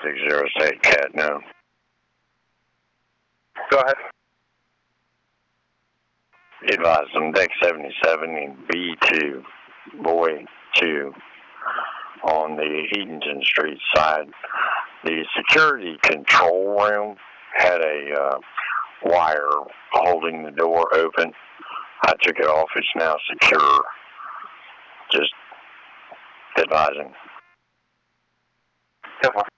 606 Cat now. Go ahead. Advise on deck 77 in B2, Boy 2, on the Edenton Street side. The security control room had a wire holding the door open. I took it off. It's now secure. Just advising. Come on.